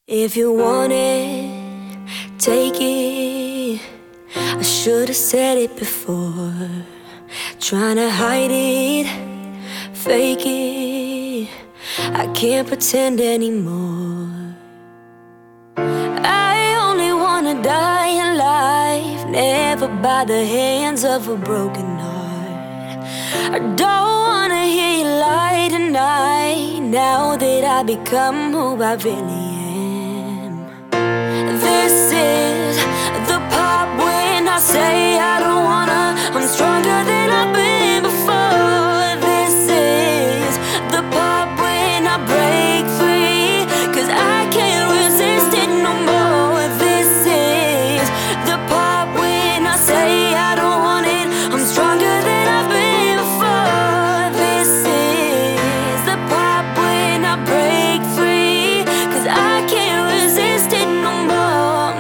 If you want it, take it. I should've said it before. Trying to hide it, fake it, I can't pretend anymore. I only wanna die alive, never by the hands of a broken heart. I don't wanna hear you lie tonight, now that I become who I really am. This is the part when I say I don't wanna, I'm stronger than I've been before. This is the part when I break free, 'cause I can't resist it no more. This is the part when I say I don't want it, I'm stronger than I've been before. This is the part when I break free, 'cause I can't resist it no more.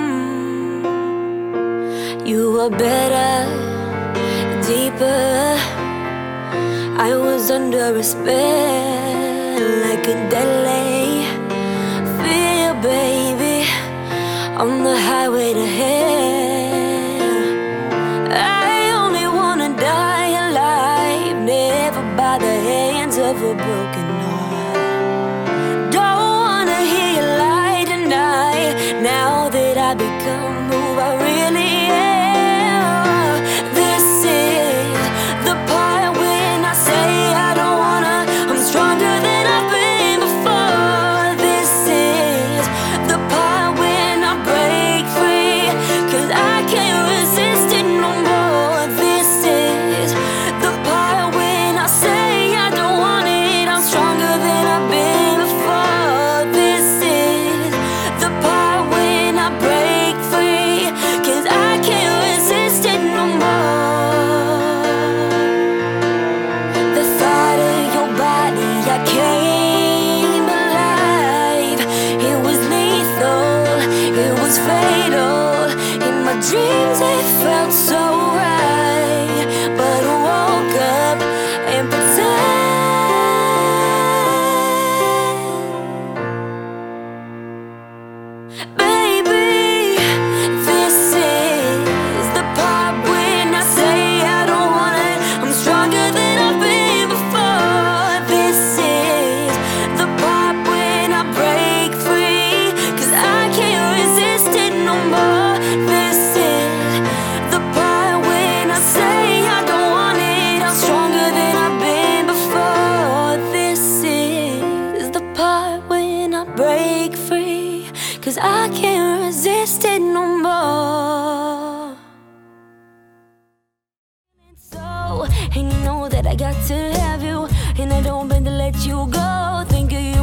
You were better, deeper. I was under a spell, like a delay. Feel, baby, on the highway to hell. I only wanna die alive, never by the hands of a broken heart. Don't wanna hear you lie tonight, now that I become who I really am. This is the part when I say I don't wanna, I'm stronger than I've been before. This is the part when I break free, 'cause I can't resist it no more. This is the part when I say I don't want it, I'm stronger than I've been before. This is the part when I break free, 'cause I can't resist it no more. The thought of your body, I came alive. It was lethal, it was fatal. In my dreams it felt so right, but I woke up and pretend. Baby, this is the part when I say I don't want it, I'm stronger than I've been before. This is the part when I break free, 'cause I can't resist it no more. This is the part when I say I don't want it, I'm stronger than I've been before. This is the part when I break free, 'cause I can't resist it no more. So, and you know that I got to have you, and I don't plan to let you go. Think of you